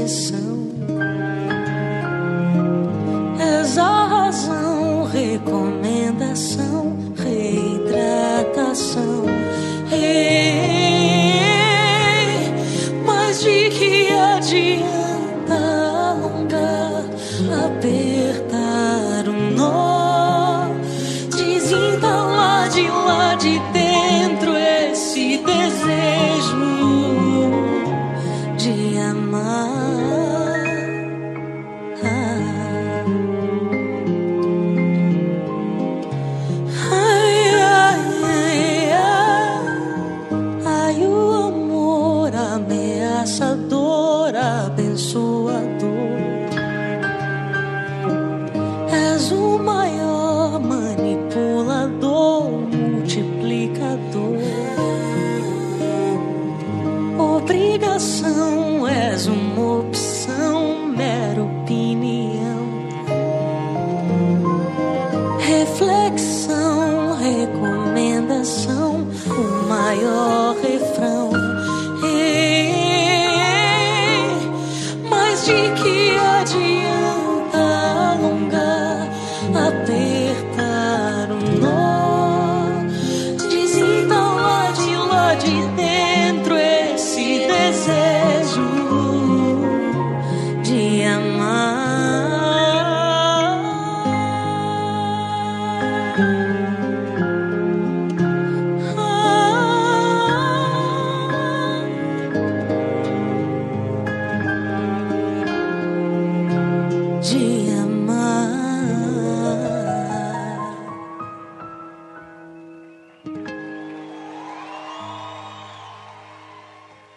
exceção. És a razão, recomendação, reidratação. Mas de que adianta alongar, apertar um nó, desentalar de lá de dentro esse desejo de amar. Ai, o amor ameaçador, abençoador. És o maior manipulador, multiplicador. Obrigação, és uma opção, mera opinião. Reflexão, recomendação, o maior